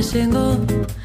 chegou,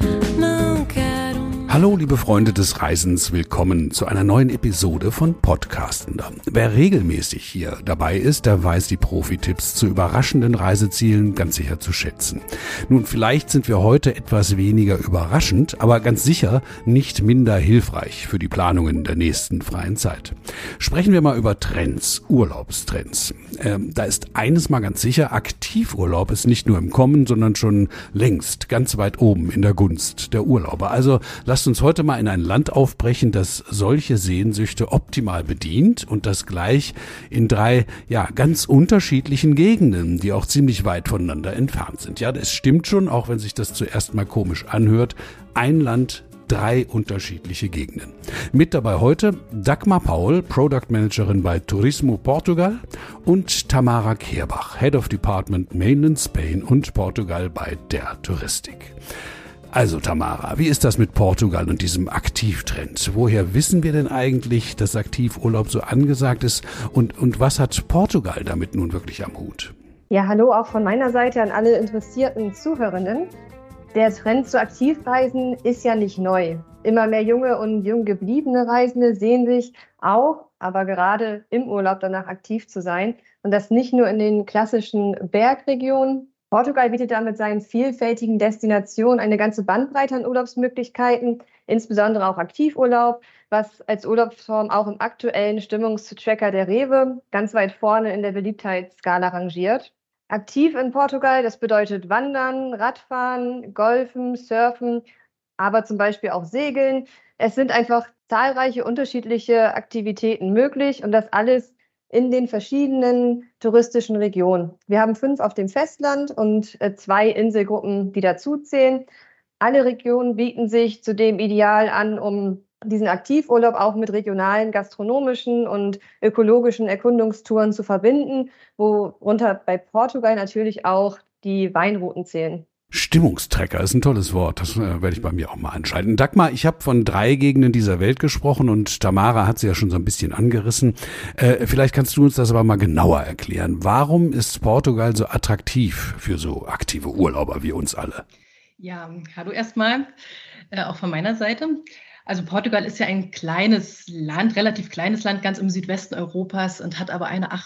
não quero. Hallo liebe Freunde des Reisens, willkommen zu einer neuen Episode von Podcastender. Wer regelmäßig hier dabei ist, der weiß die Profi-Tipps zu überraschenden Reisezielen ganz sicher zu schätzen. Nun, vielleicht sind wir heute etwas weniger überraschend, aber ganz sicher nicht minder hilfreich für die Planungen der nächsten freien Zeit. Sprechen wir mal über Trends, Urlaubstrends. Da ist eines mal ganz sicher, Aktivurlaub ist nicht nur im Kommen, sondern schon längst ganz weit oben in der Gunst der Urlauber. Also lasst uns heute mal in ein Land aufbrechen, das solche Sehnsüchte optimal bedient und das gleich in drei, ganz unterschiedlichen Gegenden, die auch ziemlich weit voneinander entfernt sind. Ja, das stimmt schon, auch wenn sich das zuerst mal komisch anhört. Ein Land, drei unterschiedliche Gegenden. Mit dabei heute Dagmar Paul, Product Managerin bei Turismo Portugal und Tamara Kehrbach, Head of Department Mainland Spain und Portugal bei der Touristik. Also Tamara, wie ist das mit Portugal und diesem Aktivtrend? Woher wissen wir denn eigentlich, dass Aktivurlaub so angesagt ist und was hat Portugal damit nun wirklich am Hut? Ja, hallo auch von meiner Seite an alle interessierten Zuhörenden. Der Trend zu Aktivreisen ist ja nicht neu. Immer mehr junge und jung gebliebene Reisende sehen sich auch, aber gerade im Urlaub danach aktiv zu sein. Und das nicht nur in den klassischen Bergregionen. Portugal bietet da mit seinen vielfältigen Destinationen eine ganze Bandbreite an Urlaubsmöglichkeiten, insbesondere auch Aktivurlaub, was als Urlaubsform auch im aktuellen Stimmungstracker der Rewe ganz weit vorne in der Beliebtheitsskala rangiert. Aktiv in Portugal, das bedeutet Wandern, Radfahren, Golfen, Surfen, aber zum Beispiel auch Segeln. Es sind einfach zahlreiche unterschiedliche Aktivitäten möglich und das alles in den verschiedenen touristischen Regionen. Wir haben 5 auf dem Festland und 2 Inselgruppen, die dazuzählen. Alle Regionen bieten sich zudem ideal an, um diesen Aktivurlaub auch mit regionalen gastronomischen und ökologischen Erkundungstouren zu verbinden, worunter bei Portugal natürlich auch die Weinrouten zählen. Stimmungstrecker ist ein tolles Wort, das werde ich bei mir auch mal anschalten. Dagmar, ich habe von 3 Gegenden dieser Welt gesprochen und Tamara hat sie ja schon so ein bisschen angerissen. Vielleicht kannst du uns das aber mal genauer erklären. Warum ist Portugal so attraktiv für so aktive Urlauber wie uns alle? Ja, hallo erstmal, auch von meiner Seite. Also Portugal ist ja ein kleines Land, relativ kleines Land, ganz im Südwesten Europas und hat aber eine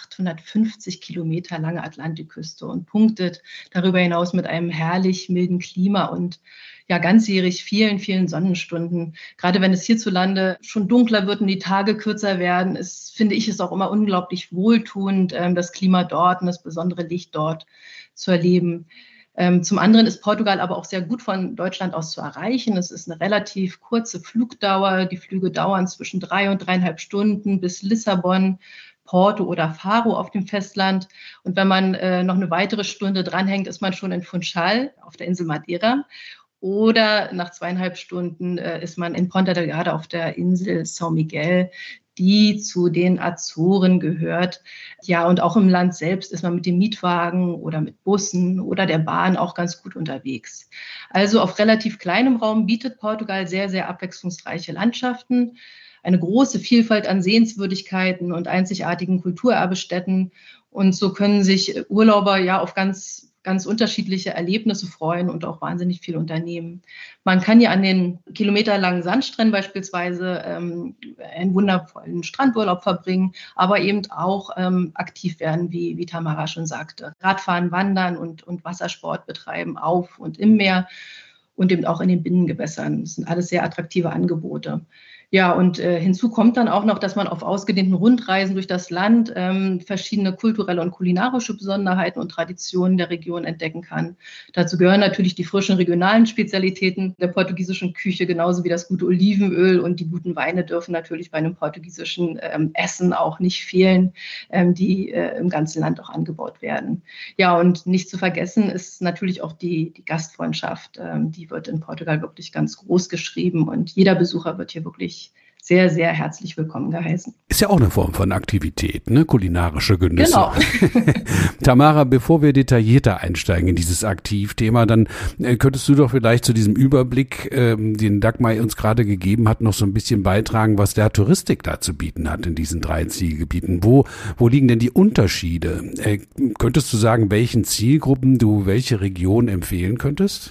850 Kilometer lange Atlantikküste und punktet darüber hinaus mit einem herrlich milden Klima und ja ganzjährig vielen, vielen Sonnenstunden. Gerade wenn es hierzulande schon dunkler wird und die Tage kürzer werden, finde ich es auch immer unglaublich wohltuend, das Klima dort und das besondere Licht dort zu erleben. Zum anderen ist Portugal aber auch sehr gut von Deutschland aus zu erreichen. Es ist eine relativ kurze Flugdauer. Die Flüge dauern zwischen 3 und 3,5 Stunden bis Lissabon, Porto oder Faro auf dem Festland. Und wenn man noch eine weitere Stunde dranhängt, ist man schon in Funchal auf der Insel Madeira. Oder nach 2,5 Stunden ist man in Ponta Delgada auf der Insel São Miguel, die zu den Azoren gehört. Ja, und auch im Land selbst ist man mit dem Mietwagen oder mit Bussen oder der Bahn auch ganz gut unterwegs. Also auf relativ kleinem Raum bietet Portugal sehr, sehr abwechslungsreiche Landschaften, eine große Vielfalt an Sehenswürdigkeiten und einzigartigen Kulturerbestätten. Und so können sich Urlauber ja auf ganz unterschiedliche Erlebnisse freuen und auch wahnsinnig viel unternehmen. Man kann ja an den kilometerlangen Sandstränden beispielsweise einen wundervollen Strandurlaub verbringen, aber eben auch aktiv werden, wie Tamara schon sagte. Radfahren, Wandern und Wassersport betreiben auf und im Meer und eben auch in den Binnengewässern. Das sind alles sehr attraktive Angebote. Ja, und hinzu kommt dann auch noch, dass man auf ausgedehnten Rundreisen durch das Land verschiedene kulturelle und kulinarische Besonderheiten und Traditionen der Region entdecken kann. Dazu gehören natürlich die frischen regionalen Spezialitäten der portugiesischen Küche, genauso wie das gute Olivenöl und die guten Weine dürfen natürlich bei einem portugiesischen Essen auch nicht fehlen, die im ganzen Land auch angebaut werden. Ja, und nicht zu vergessen ist natürlich auch die Gastfreundschaft. Die wird in Portugal wirklich ganz groß geschrieben und jeder Besucher wird hier wirklich sehr, sehr herzlich willkommen geheißen. Ist ja auch eine Form von Aktivität, ne? Kulinarische Genüsse. Genau. Tamara, bevor wir detaillierter einsteigen in dieses Aktivthema, dann könntest du doch vielleicht zu diesem Überblick, den Dagmar uns gerade gegeben hat, noch so ein bisschen beitragen, was der Touristik da zu bieten hat in diesen 3 Zielgebieten. Wo liegen denn die Unterschiede? Könntest du sagen, welchen Zielgruppen du welche Region empfehlen könntest?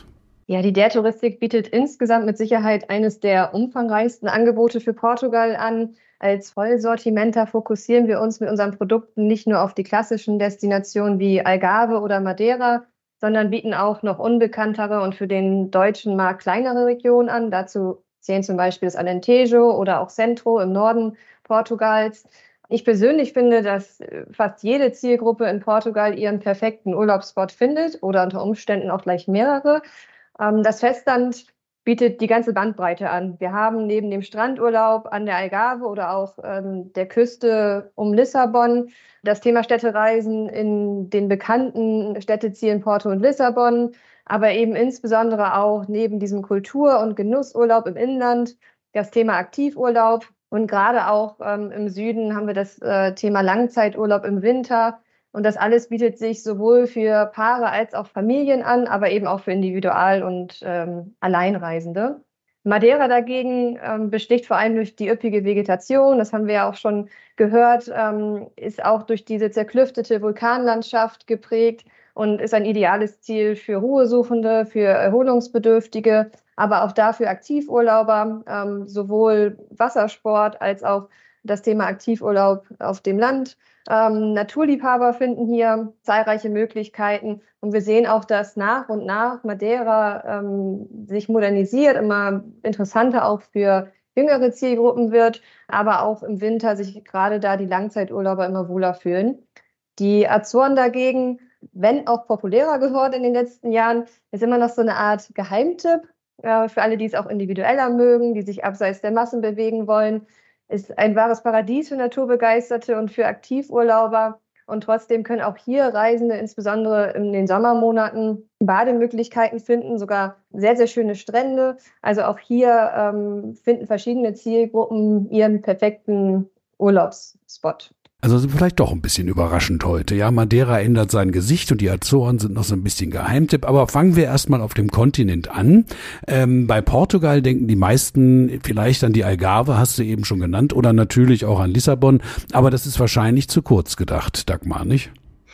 Ja, die Der-Touristik bietet insgesamt mit Sicherheit eines der umfangreichsten Angebote für Portugal an. Als Vollsortimenter fokussieren wir uns mit unseren Produkten nicht nur auf die klassischen Destinationen wie Algarve oder Madeira, sondern bieten auch noch unbekanntere und für den deutschen Markt kleinere Regionen an. Dazu zählen zum Beispiel das Alentejo oder auch Centro im Norden Portugals. Ich persönlich finde, dass fast jede Zielgruppe in Portugal ihren perfekten Urlaubsspot findet oder unter Umständen auch gleich mehrere. Das Festland bietet die ganze Bandbreite an. Wir haben neben dem Strandurlaub an der Algarve oder auch der Küste um Lissabon das Thema Städtereisen in den bekannten Städtezielen Porto und Lissabon, aber eben insbesondere auch neben diesem Kultur- und Genussurlaub im Inland das Thema Aktivurlaub. Und gerade auch im Süden haben wir das Thema Langzeiturlaub im Winter. Und das alles bietet sich sowohl für Paare als auch Familien an, aber eben auch für Individual- und Alleinreisende. Madeira dagegen besticht vor allem durch die üppige Vegetation, das haben wir ja auch schon gehört, ist auch durch diese zerklüftete Vulkanlandschaft geprägt und ist ein ideales Ziel für Ruhesuchende, für Erholungsbedürftige, aber auch dafür Aktivurlauber, sowohl Wassersport als auch das Thema Aktivurlaub auf dem Land. Naturliebhaber finden hier zahlreiche Möglichkeiten und wir sehen auch, dass nach und nach Madeira sich modernisiert, immer interessanter auch für jüngere Zielgruppen wird, aber auch im Winter sich gerade da die Langzeiturlauber immer wohler fühlen. Die Azoren dagegen, wenn auch populärer geworden in den letzten Jahren, ist immer noch so eine Art Geheimtipp für alle, die es auch individueller mögen, die sich abseits der Massen bewegen wollen. Ist ein wahres Paradies für Naturbegeisterte und für Aktivurlauber. Und trotzdem können auch hier Reisende, insbesondere in den Sommermonaten, Bademöglichkeiten finden, sogar sehr, sehr schöne Strände. Also auch hier finden verschiedene Zielgruppen ihren perfekten Urlaubsspot. Also vielleicht doch ein bisschen überraschend heute. Ja, Madeira ändert sein Gesicht und die Azoren sind noch so ein bisschen Geheimtipp. Aber fangen wir erstmal auf dem Kontinent an. Bei Portugal denken die meisten vielleicht an die Algarve, hast du eben schon genannt, oder natürlich auch an Lissabon. Aber das ist wahrscheinlich zu kurz gedacht, Dagmar, nicht?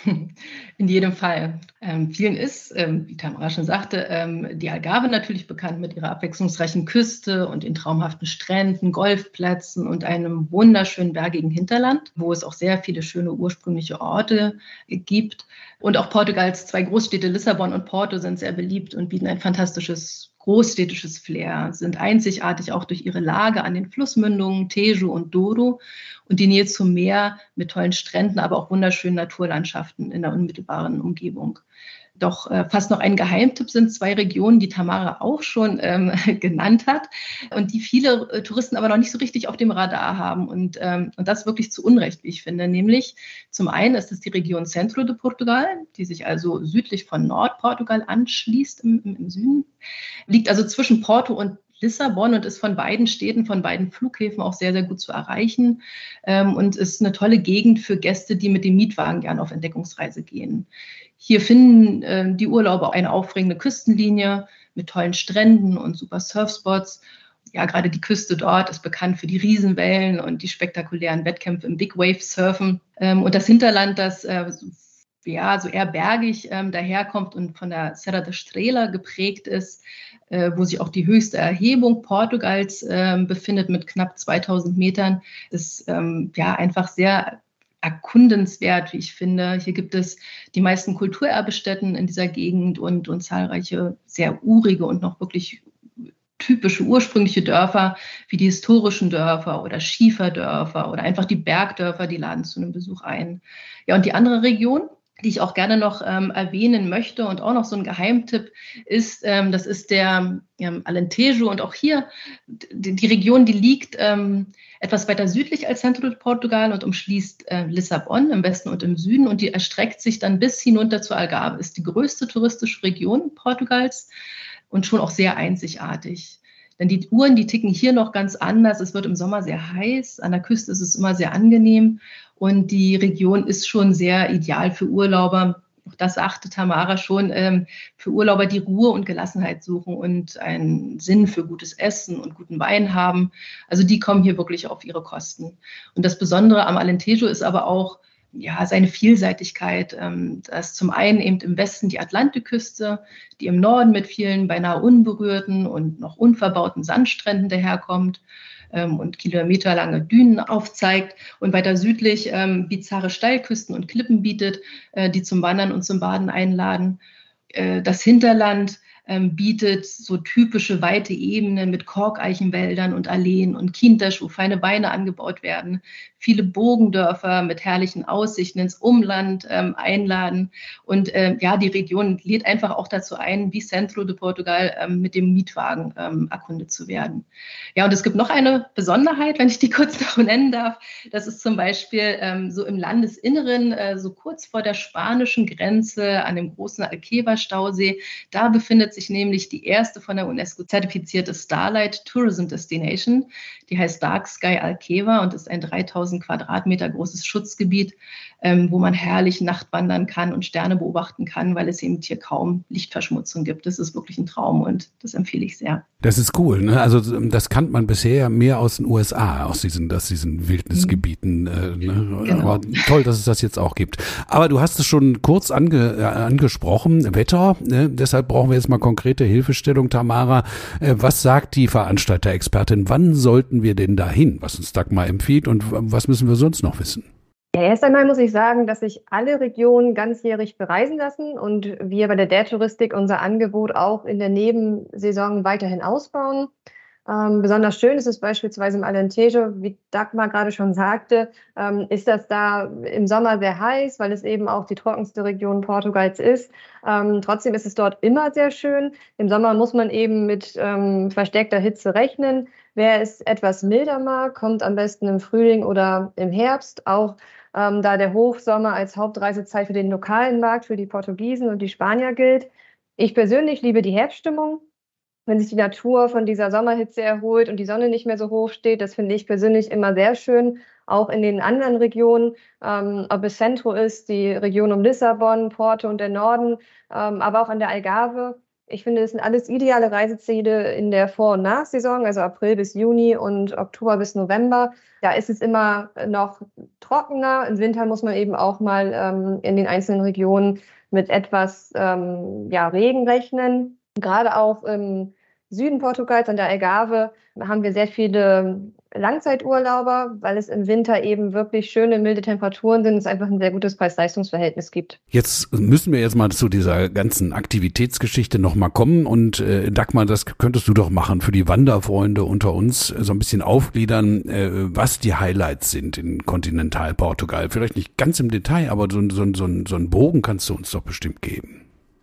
In jedem Fall. Vielen ist, wie Tamara schon sagte, die Algarve natürlich bekannt mit ihrer abwechslungsreichen Küste und den traumhaften Stränden, Golfplätzen und einem wunderschönen bergigen Hinterland, wo es auch sehr viele schöne ursprüngliche Orte gibt. Und auch Portugals zwei Großstädte Lissabon und Porto sind sehr beliebt und bieten ein fantastisches großstädtisches Flair, sind einzigartig auch durch ihre Lage an den Flussmündungen Tejo und Douro und die Nähe zum Meer mit tollen Stränden, aber auch wunderschönen Naturlandschaften in der unmittelbaren Umgebung. Doch fast noch ein Geheimtipp sind zwei Regionen, die Tamara auch schon genannt hat und die viele Touristen aber noch nicht so richtig auf dem Radar haben und das wirklich zu Unrecht, wie ich finde. Nämlich zum einen ist es die Region Centro de Portugal, die sich also südlich von Nordportugal anschließt im Süden, liegt also zwischen Porto und Lissabon und ist von beiden Städten, von beiden Flughäfen auch sehr, sehr gut zu erreichen und ist eine tolle Gegend für Gäste, die mit dem Mietwagen gern auf Entdeckungsreise gehen. Hier finden die Urlauber eine aufregende Küstenlinie mit tollen Stränden und super Surfspots. Ja, gerade die Küste dort ist bekannt für die Riesenwellen und die spektakulären Wettkämpfe im Big Wave Surfen. Und das Hinterland, das ja so eher bergig daherkommt und von der Serra da Estrela geprägt ist, wo sich auch die höchste Erhebung Portugals befindet mit knapp 2000 Metern, ist ja einfach sehr erkundenswert, wie ich finde. Hier gibt es die meisten Kulturerbestätten in dieser Gegend und zahlreiche sehr urige und noch wirklich typische ursprüngliche Dörfer, wie die historischen Dörfer oder Schieferdörfer oder einfach die Bergdörfer, die laden zu einem Besuch ein. Ja, und die andere Region, die ich auch gerne noch erwähnen möchte und auch noch so ein Geheimtipp ist, das ist der Alentejo und auch hier, die Region, die liegt etwas weiter südlich als Centro de Portugal und umschließt Lissabon im Westen und im Süden und die erstreckt sich dann bis hinunter zur Algarve, ist die größte touristische Region Portugals und schon auch sehr einzigartig. Denn die Uhren, die ticken hier noch ganz anders. Es wird im Sommer sehr heiß, an der Küste ist es immer sehr angenehm und die Region ist schon sehr ideal für Urlauber. Auch das sagte Tamara schon, für Urlauber, die Ruhe und Gelassenheit suchen und einen Sinn für gutes Essen und guten Wein haben. Also die kommen hier wirklich auf ihre Kosten. Und das Besondere am Alentejo ist aber auch, seine Vielseitigkeit. Das ist zum einen eben im Westen die Atlantikküste, die im Norden mit vielen beinahe unberührten und noch unverbauten Sandstränden daherkommt und kilometerlange Dünen aufzeigt und weiter südlich bizarre Steilküsten und Klippen bietet, die zum Wandern und zum Baden einladen. Das Hinterland bietet so typische weite Ebenen mit Korkeichenwäldern und Alleen und Kientesch, wo feine Weine angebaut werden. Viele Burgendörfer mit herrlichen Aussichten ins Umland einladen. Und die Region lädt einfach auch dazu ein, wie Centro de Portugal mit dem Mietwagen erkundet zu werden. Ja, und es gibt noch eine Besonderheit, wenn ich die kurz noch nennen darf. Das ist zum Beispiel so im Landesinneren, so kurz vor der spanischen Grenze an dem großen Alqueva-Stausee. Da befindet sich nämlich die erste von der UNESCO zertifizierte Starlight Tourism Destination. Die heißt Dark Sky Alqueva und ist ein 3000 Quadratmeter großes Schutzgebiet, wo man herrlich nachtwandern kann und Sterne beobachten kann, weil es eben hier kaum Lichtverschmutzung gibt. Das ist wirklich ein Traum und das empfehle ich sehr. Das ist cool, ne? Also das kannte man bisher mehr aus den USA, aus diesen Wildnisgebieten. Ne? Genau. Aber toll, dass es das jetzt auch gibt. Aber du hast es schon kurz angesprochen, Wetter. Ne? Deshalb brauchen wir jetzt mal konkrete Hilfestellung, Tamara. Was sagt die Veranstalterexpertin? Wann sollten wir denn dahin? Was uns Dagmar empfiehlt und was müssen wir sonst noch wissen? Ja, erst einmal muss ich sagen, dass sich alle Regionen ganzjährig bereisen lassen und wir bei der Der-Touristik unser Angebot auch in der Nebensaison weiterhin ausbauen. Besonders schön ist es beispielsweise im Alentejo, wie Dagmar gerade schon sagte, ist das da im Sommer sehr heiß, weil es eben auch die trockenste Region Portugals ist. Trotzdem ist es dort immer sehr schön. Im Sommer muss man eben mit verstärkter Hitze rechnen. Wer es etwas milder mag, kommt am besten im Frühling oder im Herbst, auch da der Hochsommer als Hauptreisezeit für den lokalen Markt, für die Portugiesen und die Spanier gilt. Ich persönlich liebe die Herbststimmung. Wenn sich die Natur von dieser Sommerhitze erholt und die Sonne nicht mehr so hoch steht, das finde ich persönlich immer sehr schön, auch in den anderen Regionen, ob es Centro ist, die Region um Lissabon, Porto und der Norden, aber auch an der Algarve. Ich finde, das sind alles ideale Reiseziele in der Vor- und Nachsaison, also April bis Juni und Oktober bis November. Da ist es immer noch trockener. Im Winter muss man eben auch mal in den einzelnen Regionen mit etwas Regen rechnen. Gerade auch im Süden Portugals, an der Algarve, haben wir sehr viele Langzeiturlauber, weil es im Winter eben wirklich schöne, milde Temperaturen sind und es einfach ein sehr gutes Preis-Leistungs-Verhältnis gibt. Jetzt müssen wir jetzt mal zu dieser ganzen Aktivitätsgeschichte nochmal kommen und Dagmar, das könntest du doch machen für die Wanderfreunde unter uns, so ein bisschen aufgliedern, was die Highlights sind in Kontinentalportugal. Vielleicht nicht ganz im Detail, aber so einen Bogen kannst du uns doch bestimmt geben.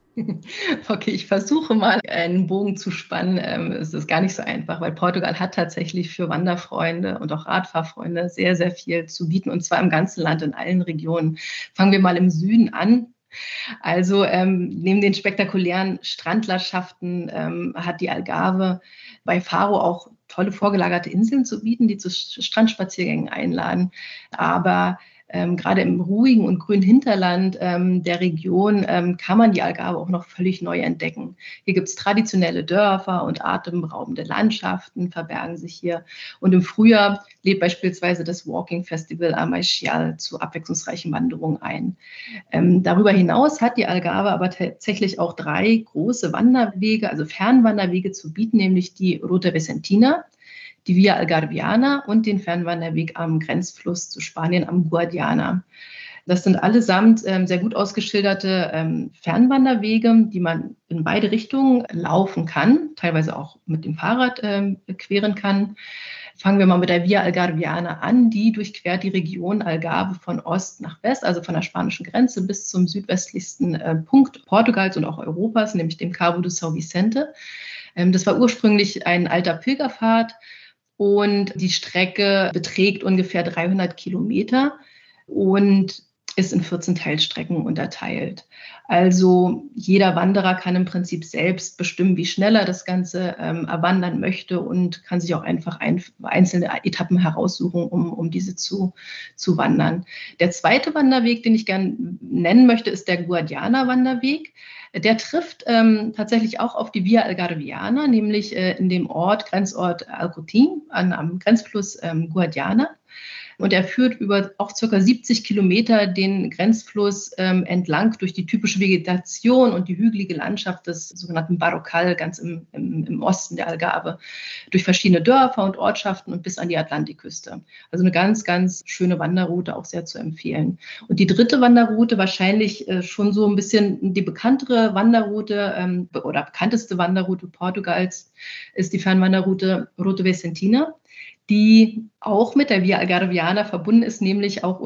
Okay, ich versuche mal einen Bogen zu spannen. Es ist gar nicht so einfach, weil Portugal hat tatsächlich für Wanderfreunde und auch Radfahrfreunde sehr, sehr viel zu bieten und zwar im ganzen Land, in allen Regionen. Fangen wir mal im Süden an. Also neben den spektakulären Strandlandschaften hat die Algarve bei Faro auch tolle vorgelagerte Inseln zu bieten, die zu Strandspaziergängen einladen. Aber gerade im ruhigen und grünen Hinterland der Region kann man die Algarve auch noch völlig neu entdecken. Hier gibt es traditionelle Dörfer und atemberaubende Landschaften verbergen sich hier. Und im Frühjahr lädt beispielsweise das Walking Festival Amaixial zu abwechslungsreichen Wanderungen ein. Darüber hinaus hat die Algarve aber tatsächlich auch 3 große Wanderwege, also Fernwanderwege zu bieten, nämlich die Ruta Vicentina, die Via Algarviana und den Fernwanderweg am Grenzfluss zu Spanien am Guadiana. Das sind allesamt sehr gut ausgeschilderte Fernwanderwege, die man in beide Richtungen laufen kann, teilweise auch mit dem Fahrrad queren kann. Fangen wir mal mit der Via Algarviana an. Die durchquert die Region Algarve von Ost nach West, also von der spanischen Grenze bis zum südwestlichsten Punkt Portugals und auch Europas, nämlich dem Cabo de São Vicente. Das war ursprünglich ein alter Pilgerpfad. Und die Strecke beträgt ungefähr 300 Kilometer und ist in 14 Teilstrecken unterteilt. Also jeder Wanderer kann im Prinzip selbst bestimmen, wie schnell er das Ganze erwandern möchte und kann sich auch einfach einzelne Etappen heraussuchen, um diese zu wandern. Der zweite Wanderweg, den ich gerne nennen möchte, ist der Guadiana-Wanderweg. Der trifft tatsächlich auch auf die Via Algarviana, nämlich in dem Grenzort Alcotim am Grenzfluss Guadiana. Und er führt über auch ca. 70 Kilometer den Grenzfluss entlang durch die typische Vegetation und die hügelige Landschaft des sogenannten Barrocal, ganz im Osten der Algarve, durch verschiedene Dörfer und Ortschaften und bis an die Atlantikküste. Also eine ganz, ganz schöne Wanderroute, auch sehr zu empfehlen. Und die dritte Wanderroute, wahrscheinlich schon so ein bisschen die bekanntere Wanderroute oder bekannteste Wanderroute Portugals, ist die Fernwanderroute Ruta Vicentina, die auch mit der Via Algarviana verbunden ist, nämlich auch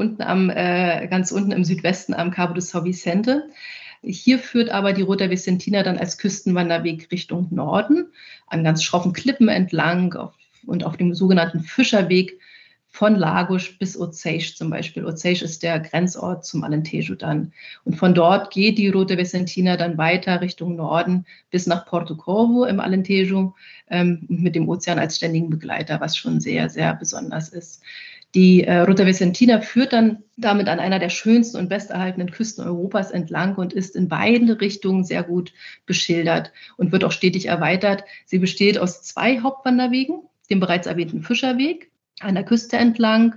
ganz unten im Südwesten am Cabo de São Vicente. Hier führt aber die Ruta Vicentina dann als Küstenwanderweg Richtung Norden, an ganz schroffen Klippen entlang und auf dem sogenannten Fischerweg von Lagos bis Oceixe zum Beispiel. Oceixe ist der Grenzort zum Alentejo dann. Und von dort geht die Ruta Vicentina dann weiter Richtung Norden bis nach Porto Corvo im Alentejo mit dem Ozean als ständigen Begleiter, was schon sehr, sehr besonders ist. Die Ruta Vicentina führt dann damit an einer der schönsten und besterhaltenen Küsten Europas entlang und ist in beide Richtungen sehr gut beschildert und wird auch stetig erweitert. Sie besteht aus 2 Hauptwanderwegen, dem bereits erwähnten Fischerweg an der Küste entlang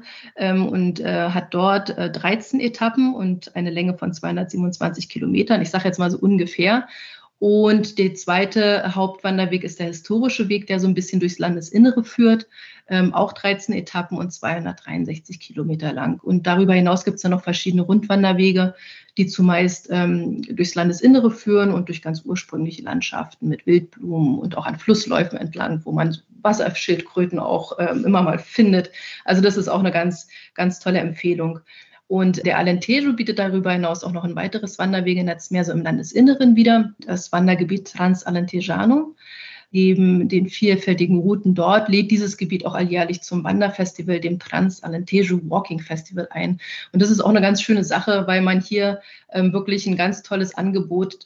und hat dort 13 Etappen und eine Länge von 227 Kilometern. Ich sage jetzt mal so ungefähr. Und der zweite Hauptwanderweg ist der historische Weg, der so ein bisschen durchs Landesinnere führt, auch 13 Etappen und 263 Kilometer lang. Und darüber hinaus gibt es dann noch verschiedene Rundwanderwege, die zumeist durchs Landesinnere führen und durch ganz ursprüngliche Landschaften mit Wildblumen und auch an Flussläufen entlang, wo man Wasserschildkröten auch immer mal findet. Also das ist auch eine ganz, ganz tolle Empfehlung. Und der Alentejo bietet darüber hinaus auch noch ein weiteres Wanderwegenetz, mehr so im Landesinneren wieder, das Wandergebiet Transalentejano. Neben den vielfältigen Routen dort lädt dieses Gebiet auch alljährlich zum Wanderfestival, dem Transalentejo Walking Festival ein. Und das ist auch eine ganz schöne Sache, weil man hier wirklich ein ganz tolles Angebot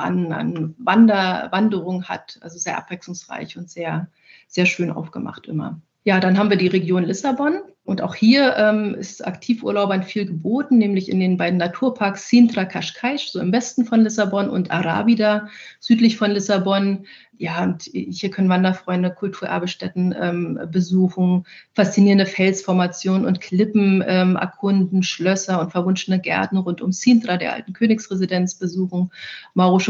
an Wanderungen hat, also sehr abwechslungsreich und sehr, sehr schön aufgemacht immer. Ja, dann haben wir die Region Lissabon und auch hier ist Aktivurlaubern viel geboten, nämlich in den beiden Naturparks Sintra Cascais, so im Westen von Lissabon, und Arrábida, südlich von Lissabon. Ja, und hier können Wanderfreunde Kulturerbestätten besuchen, faszinierende Felsformationen und Klippen erkunden, Schlösser und verwunschene Gärten rund um Sintra, der alten Königsresidenz, besuchen. Maurische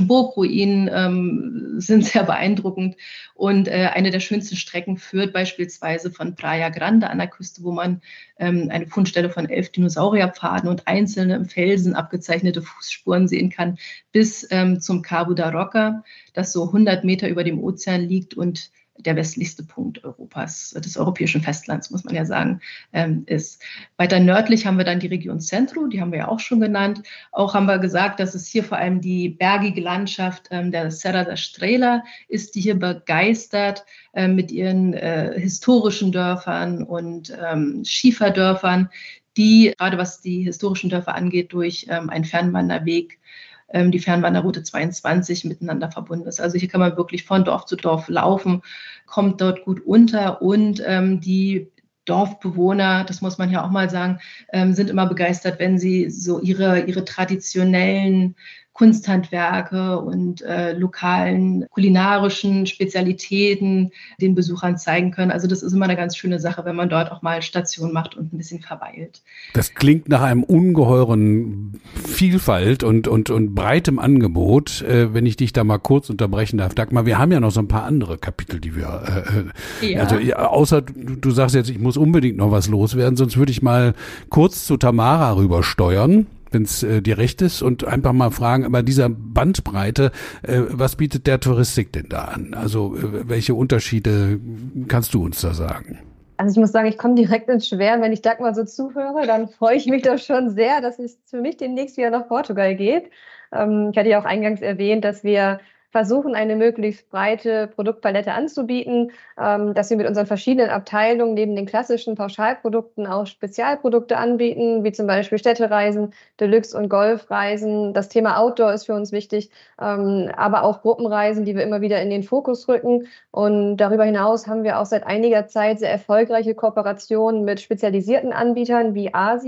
Burgruinen sind sehr beeindruckend. Und eine der schönsten Strecken führt beispielsweise von Praia Grande an der Küste, wo man eine Fundstelle von 11 Dinosaurierpfaden und einzelne im Felsen abgezeichnete Fußspuren sehen kann, bis zum Cabo da Roca, das so 100 Meter über dem Ozean liegt und der westlichste Punkt Europas, des europäischen Festlands, muss man ja sagen, ist. Weiter nördlich haben wir dann die Region Centro, die haben wir ja auch schon genannt. Auch haben wir gesagt, dass es hier vor allem die bergige Landschaft der Serra da Estrela ist, die hier begeistert mit ihren historischen Dörfern und Schieferdörfern, die, gerade was die historischen Dörfer angeht, durch einen Fernwanderweg, die Fernwanderroute 22, miteinander verbunden ist. Also hier kann man wirklich von Dorf zu Dorf laufen, kommt dort gut unter und die Dorfbewohner, das muss man ja auch mal sagen, sind immer begeistert, wenn sie so ihre traditionellen Kunsthandwerke und lokalen kulinarischen Spezialitäten den Besuchern zeigen können. Also das ist immer eine ganz schöne Sache, wenn man dort auch mal Station macht und ein bisschen verweilt. Das klingt nach einem ungeheuren Vielfalt und breitem Angebot. Wenn ich dich da mal kurz unterbrechen darf, Dagmar, wir haben ja noch so ein paar andere Kapitel, die wir, also außer du sagst jetzt, ich muss unbedingt noch was loswerden, sonst würde ich mal kurz zu Tamara rübersteuern, wenn es dir recht ist, und einfach mal fragen, bei dieser Bandbreite, was bietet der Touristik denn da an? Also welche Unterschiede kannst du uns da sagen? Also ich muss sagen, ich komme direkt ins Schwärmen. Wenn ich Dagmar so zuhöre, dann freue ich mich doch schon sehr, dass es für mich demnächst wieder nach Portugal geht. Ich hatte ja auch eingangs erwähnt, dass wir versuchen, eine möglichst breite Produktpalette anzubieten, dass wir mit unseren verschiedenen Abteilungen neben den klassischen Pauschalprodukten auch Spezialprodukte anbieten, wie zum Beispiel Städtereisen, Deluxe- und Golfreisen. Das Thema Outdoor ist für uns wichtig, aber auch Gruppenreisen, die wir immer wieder in den Fokus rücken. Und darüber hinaus haben wir auch seit einiger Zeit sehr erfolgreiche Kooperationen mit spezialisierten Anbietern wie ASI,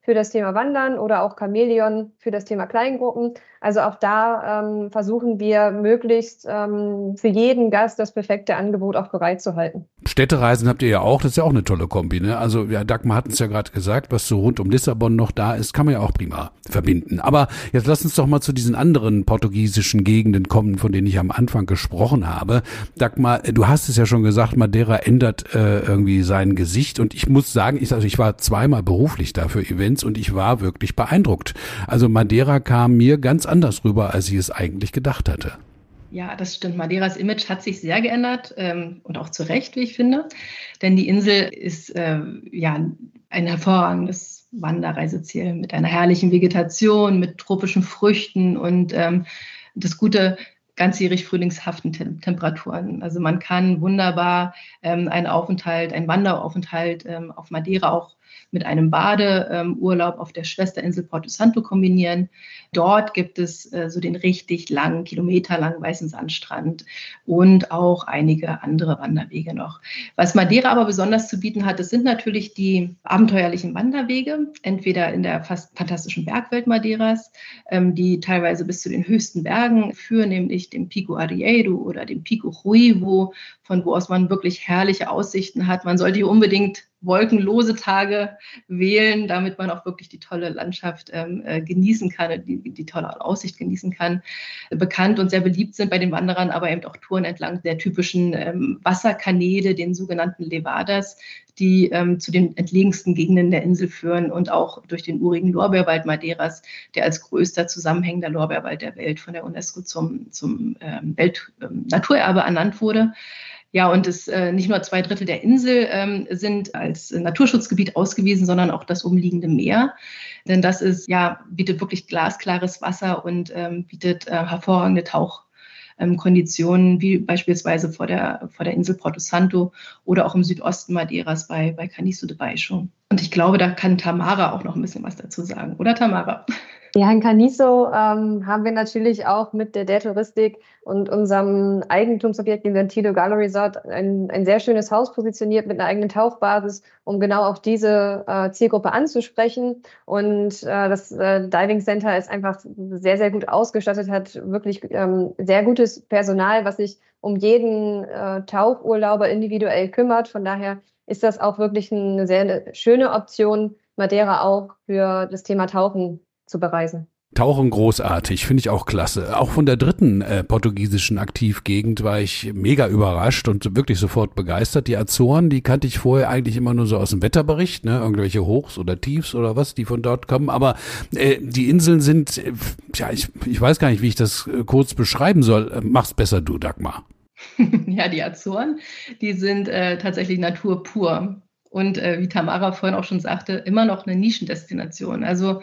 für das Thema Wandern oder auch Chamäleon für das Thema Kleingruppen. Also auch da versuchen wir möglichst für jeden Gast das perfekte Angebot auch bereitzuhalten. Städtereisen habt ihr ja auch, das ist ja auch eine tolle Kombi, ne? Also ja, Dagmar hat uns ja gerade gesagt, was so rund um Lissabon noch da ist, kann man ja auch prima verbinden. Aber jetzt lass uns doch mal zu diesen anderen portugiesischen Gegenden kommen, von denen ich am Anfang gesprochen habe. Dagmar, du hast es ja schon gesagt, Madeira ändert irgendwie sein Gesicht und ich muss sagen, ich war zweimal beruflich da für Events und ich war wirklich beeindruckt. Also Madeira kam mir ganz anders rüber, als ich es eigentlich gedacht hatte. Ja, das stimmt. Madeiras Image hat sich sehr geändert und auch zu Recht, wie ich finde. Denn die Insel ist ja ein hervorragendes Wanderreiseziel mit einer herrlichen Vegetation, mit tropischen Früchten und das gute ganzjährig frühlingshaften Temperaturen. Also man kann wunderbar einen Wanderaufenthalt auf Madeira auch mit einem Badeurlaub auf der Schwesterinsel Porto Santo kombinieren. Dort gibt es so den richtig langen, kilometerlangen weißen Sandstrand und auch einige andere Wanderwege noch. Was Madeira aber besonders zu bieten hat, das sind natürlich die abenteuerlichen Wanderwege, entweder in der fast fantastischen Bergwelt Madeiras, die teilweise bis zu den höchsten Bergen führen, nämlich dem Pico Arieiro oder dem Pico Ruivo, von wo aus man wirklich herrliche Aussichten hat. Man sollte hier unbedingt wolkenlose Tage wählen, damit man auch wirklich die tolle Landschaft genießen kann, die tolle Aussicht genießen kann. Bekannt und sehr beliebt sind bei den Wanderern aber eben auch Touren entlang der typischen Wasserkanäle, den sogenannten Levadas, die zu den entlegensten Gegenden der Insel führen und auch durch den urigen Lorbeerwald Madeiras, der als größter zusammenhängender Lorbeerwald der Welt von der UNESCO zum Weltnaturerbe ernannt wurde. Ja, und nicht nur 2/3 der Insel sind als Naturschutzgebiet ausgewiesen, sondern auch das umliegende Meer. Denn das bietet wirklich glasklares Wasser und bietet hervorragende Tauchkonditionen, wie beispielsweise vor der Insel Porto Santo oder auch im Südosten Madeiras bei Caniço de Baixo. Und ich glaube, da kann Tamara auch noch ein bisschen was dazu sagen. Oder Tamara? Ja, in Caniço haben wir natürlich auch mit der Touristik und unserem Eigentumsobjekt, dem Ventillo Gala Resort, ein sehr schönes Haus positioniert mit einer eigenen Tauchbasis, um genau auch diese Zielgruppe anzusprechen. Und das Diving Center ist einfach sehr, sehr gut ausgestattet, hat wirklich sehr gutes Personal, was sich um jeden Tauchurlauber individuell kümmert. Von daher ist das auch wirklich eine sehr schöne Option, Madeira auch für das Thema Tauchen zu bereisen. Tauchen großartig, finde ich auch klasse. Auch von der dritten portugiesischen Aktivgegend war ich mega überrascht und wirklich sofort begeistert. Die Azoren, die kannte ich vorher eigentlich immer nur so aus dem Wetterbericht, ne, irgendwelche Hochs oder Tiefs oder was, die von dort kommen. Aber die Inseln sind, ich weiß gar nicht, wie ich das kurz beschreiben soll. Mach's besser du, Dagmar. Ja, die Azoren, die sind tatsächlich Natur pur. Und wie Tamara vorhin auch schon sagte, immer noch eine Nischendestination. Also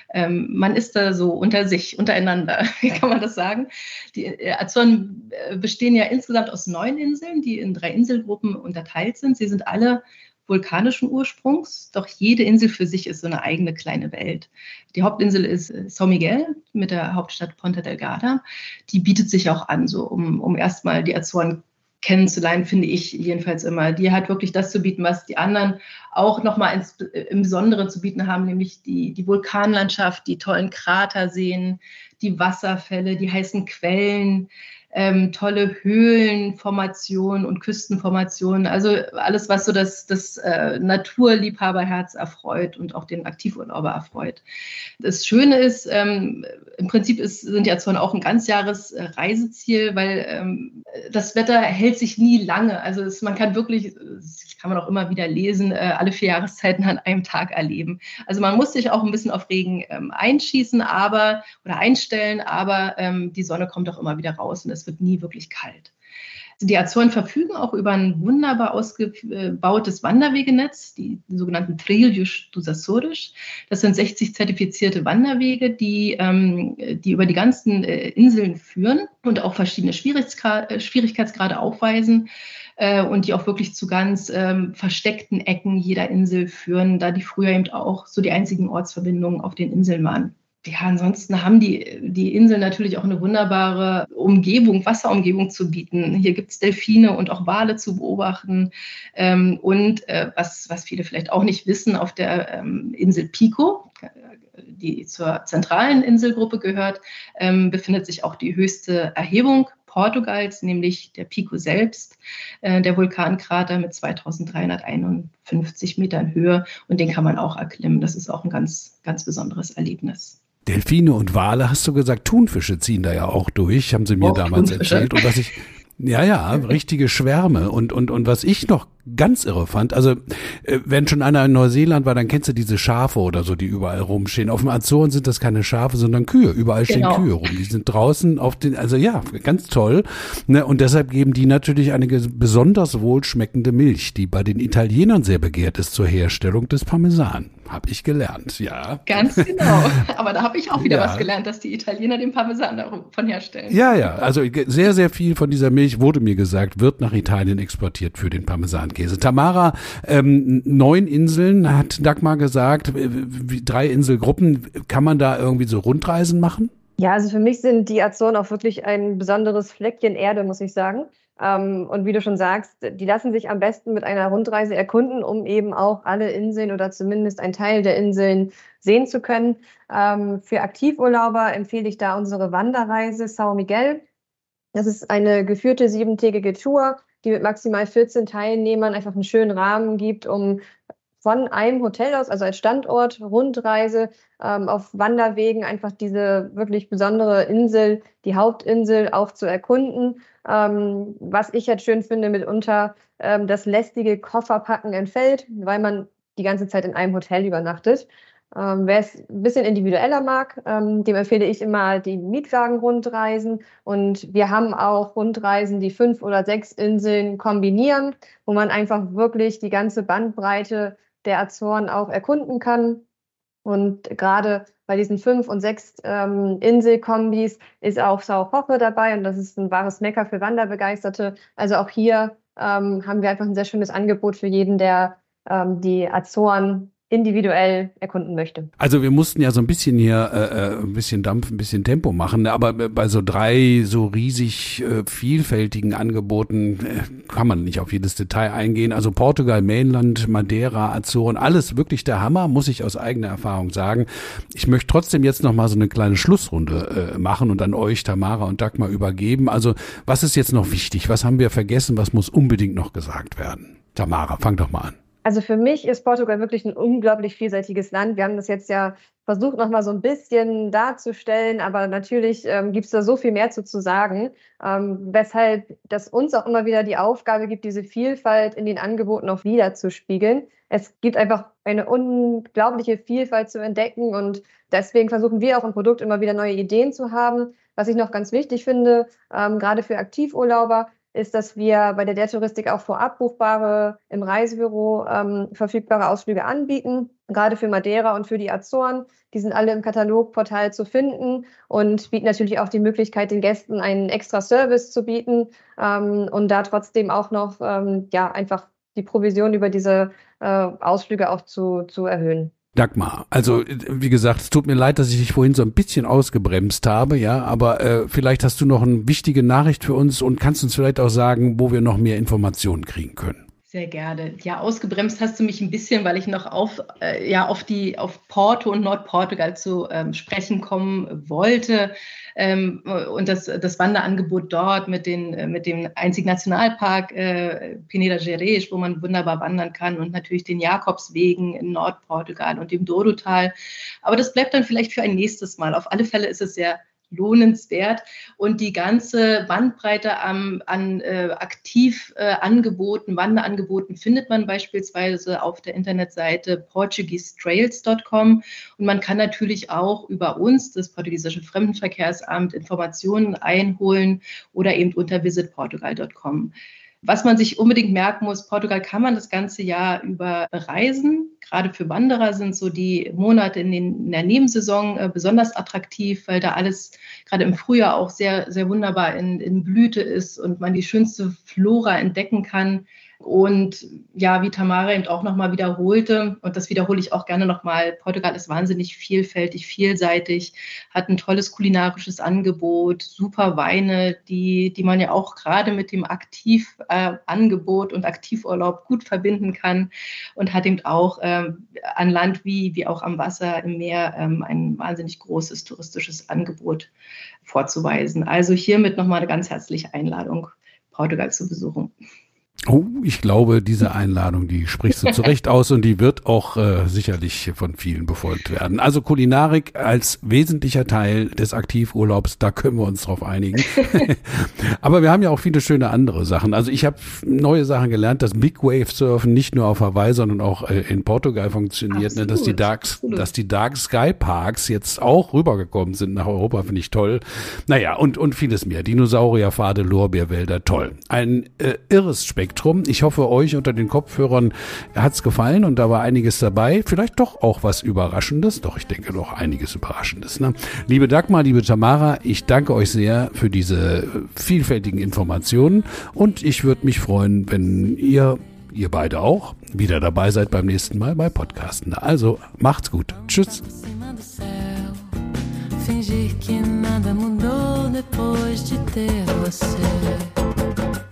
man ist da so unter sich, untereinander, wie kann man das sagen? Die Azoren bestehen ja insgesamt aus 9 Inseln, die in 3 Inselgruppen unterteilt sind. Sie sind alle vulkanischen Ursprungs, doch jede Insel für sich ist so eine eigene kleine Welt. Die Hauptinsel ist São Miguel mit der Hauptstadt Ponta Delgada. Die bietet sich auch an, so um erstmal die Azoren kennenzulernen, finde ich jedenfalls immer. Die hat wirklich das zu bieten, was die anderen auch nochmal im Besonderen zu bieten haben, nämlich die Vulkanlandschaft, die tollen Kraterseen, die Wasserfälle, die heißen Quellen, tolle Höhlenformationen und Küstenformationen. Also alles, was so das Naturliebhaberherz erfreut und auch den Aktivurlauber erfreut. Das Schöne ist, im Prinzip sind die Azoren auch ein Ganzjahresreiseziel, weil das Wetter hält sich nie lange. Also man kann wirklich, kann man auch immer wieder lesen, alle 4 Jahreszeiten an einem Tag erleben. Also man muss sich auch ein bisschen auf Regen einstellen, aber die Sonne kommt auch immer wieder raus und es wird nie wirklich kalt. Die Azoren verfügen auch über ein wunderbar ausgebautes Wanderwegenetz, die sogenannten Trilhos dos Açores. Das sind 60 zertifizierte Wanderwege, die über die ganzen Inseln führen und auch verschiedene Schwierigkeitsgrade aufweisen und die auch wirklich zu ganz versteckten Ecken jeder Insel führen, da die früher eben auch so die einzigen Ortsverbindungen auf den Inseln waren. Ja, ansonsten haben die Inseln natürlich auch eine wunderbare Wasserumgebung zu bieten. Hier gibt es Delfine und auch Wale zu beobachten. Was viele vielleicht auch nicht wissen, auf der Insel Pico die zur zentralen Inselgruppe gehört, befindet sich auch die höchste Erhebung Portugals, nämlich der Pico selbst, der Vulkankrater mit 2351 Metern Höhe. Und den kann man auch erklimmen. Das ist auch ein ganz, ganz besonderes Erlebnis. Delfine und Wale, hast du gesagt, Thunfische ziehen da ja auch durch, haben sie mir damals erzählt. Und ja, richtige Schwärme. Und was ich noch ganz irre fand, also wenn schon einer in Neuseeland war, dann kennst du diese Schafe oder so, die überall rumstehen. Auf den Azoren sind das keine Schafe, sondern Kühe. Überall stehen Kühe rum. Die sind draußen also ja, ganz toll. Ne? Und deshalb geben die natürlich eine besonders wohlschmeckende Milch, die bei den Italienern sehr begehrt ist zur Herstellung des Parmesan. Habe ich gelernt, ja. Ganz genau. Aber da habe ich auch wieder was gelernt, dass die Italiener den Parmesan davon herstellen. Ja. Also sehr, sehr viel von dieser Milch, wurde mir gesagt, wird nach Italien exportiert für den Parmesankäse. Tamara, 9 Inseln, hat Dagmar gesagt, 3 Inselgruppen. Kann man da irgendwie so Rundreisen machen? Ja, also für mich sind die Azoren auch wirklich ein besonderes Fleckchen Erde, muss ich sagen. Und wie du schon sagst, die lassen sich am besten mit einer Rundreise erkunden, um eben auch alle Inseln oder zumindest einen Teil der Inseln sehen zu können. Für Aktivurlauber empfehle ich da unsere Wanderreise São Miguel. Das ist eine geführte 7-tägige Tour, die mit maximal 14 Teilnehmern einfach einen schönen Rahmen gibt, um von einem Hotel aus, also als Standort, Rundreise, auf Wanderwegen einfach diese wirklich besondere Insel, die Hauptinsel auch zu erkunden. Was ich jetzt schön finde, mitunter das lästige Kofferpacken entfällt, weil man die ganze Zeit in einem Hotel übernachtet. Wer es ein bisschen individueller mag, dem empfehle ich immer die Mietwagen-Rundreisen. Und wir haben auch Rundreisen, die 5 oder 6 Inseln kombinieren, wo man einfach wirklich die ganze Bandbreite der Azoren auch erkunden kann. Und gerade bei diesen 5 und 6 Inselkombis ist auch São Roque dabei und das ist ein wahres Mekka für Wanderbegeisterte. Also auch hier haben wir einfach ein sehr schönes Angebot für jeden, der die Azoren individuell erkunden möchte. Also wir mussten ja so ein bisschen hier ein bisschen Dampf, ein bisschen Tempo machen, aber bei so 3 so riesig vielfältigen Angeboten kann man nicht auf jedes Detail eingehen. Also Portugal, Mainland, Madeira, Azoren, alles wirklich der Hammer, muss ich aus eigener Erfahrung sagen. Ich möchte trotzdem jetzt noch mal so eine kleine Schlussrunde machen und an euch, Tamara und Dagmar, übergeben. Also was ist jetzt noch wichtig? Was haben wir vergessen? Was muss unbedingt noch gesagt werden? Tamara, fang doch mal an. Also für mich ist Portugal wirklich ein unglaublich vielseitiges Land. Wir haben das jetzt ja versucht, noch mal so ein bisschen darzustellen, aber natürlich gibt es da so viel mehr zu sagen, weshalb das uns auch immer wieder die Aufgabe gibt, diese Vielfalt in den Angeboten auch wiederzuspiegeln. Es gibt einfach eine unglaubliche Vielfalt zu entdecken und deswegen versuchen wir auch im Produkt immer wieder neue Ideen zu haben. Was ich noch ganz wichtig finde, gerade für Aktivurlauber, ist, dass wir bei der Touristik auch vorab buchbare, im Reisebüro verfügbare Ausflüge anbieten, gerade für Madeira und für die Azoren. Die sind alle im Katalogportal zu finden und bieten natürlich auch die Möglichkeit, den Gästen einen extra Service zu bieten und da trotzdem auch noch einfach die Provision über diese Ausflüge auch zu erhöhen. Dagmar, also wie gesagt, es tut mir leid, dass ich dich vorhin so ein bisschen ausgebremst habe, ja, aber vielleicht hast du noch eine wichtige Nachricht für uns und kannst uns vielleicht auch sagen, wo wir noch mehr Informationen kriegen können. Sehr gerne. Ja, ausgebremst hast du mich ein bisschen, weil ich noch auf Porto und Nordportugal zu sprechen kommen wollte. Und das Wanderangebot dort mit dem einzigen Nationalpark Peneda Gerês, wo man wunderbar wandern kann und natürlich den Jakobswegen in Nordportugal und dem Douro-Tal. Aber das bleibt dann vielleicht für ein nächstes Mal. Auf alle Fälle ist es sehr lohnenswert und die ganze Bandbreite an Aktivangeboten, Wanderangeboten findet man beispielsweise auf der Internetseite portuguesetrails.com und man kann natürlich auch über uns, das portugiesische Fremdenverkehrsamt, Informationen einholen oder eben unter visitportugal.com. Was man sich unbedingt merken muss, Portugal kann man das ganze Jahr über bereisen. Gerade für Wanderer sind so die Monate in der Nebensaison besonders attraktiv, weil da alles gerade im Frühjahr auch sehr, sehr wunderbar in Blüte ist und man die schönste Flora entdecken kann. Und ja, wie Tamara eben auch nochmal wiederholte, und das wiederhole ich auch gerne nochmal, Portugal ist wahnsinnig vielfältig, vielseitig, hat ein tolles kulinarisches Angebot, super Weine, die man ja auch gerade mit dem Aktivangebot und Aktivurlaub gut verbinden kann, und hat eben auch an Land wie auch am Wasser, im Meer ein wahnsinnig großes touristisches Angebot vorzuweisen. Also hiermit nochmal eine ganz herzliche Einladung, Portugal zu besuchen. Oh, ich glaube, diese Einladung, die sprichst du zu Recht aus und die wird auch sicherlich von vielen befolgt werden. Also Kulinarik als wesentlicher Teil des Aktivurlaubs, da können wir uns drauf einigen. Aber wir haben ja auch viele schöne andere Sachen. Also ich habe neue Sachen gelernt, dass Big Wave Surfen nicht nur auf Hawaii, sondern auch in Portugal funktioniert. Absolut, dass die Dark Sky Parks jetzt auch rübergekommen sind nach Europa, finde ich toll. Naja, und vieles mehr. Dinosaurierpfade, Lorbeerwälder, toll. Ein irres Spektrum. Ich hoffe, euch unter den Kopfhörern hat's gefallen und da war einiges dabei. Vielleicht doch auch was Überraschendes. Doch, ich denke doch einiges Überraschendes. Ne? Liebe Dagmar, liebe Tamara, ich danke euch sehr für diese vielfältigen Informationen und ich würde mich freuen, wenn ihr beide auch, wieder dabei seid beim nächsten Mal bei Podcasten. Also, macht's gut. Tschüss. Fingir que nada mudou depois de ter você.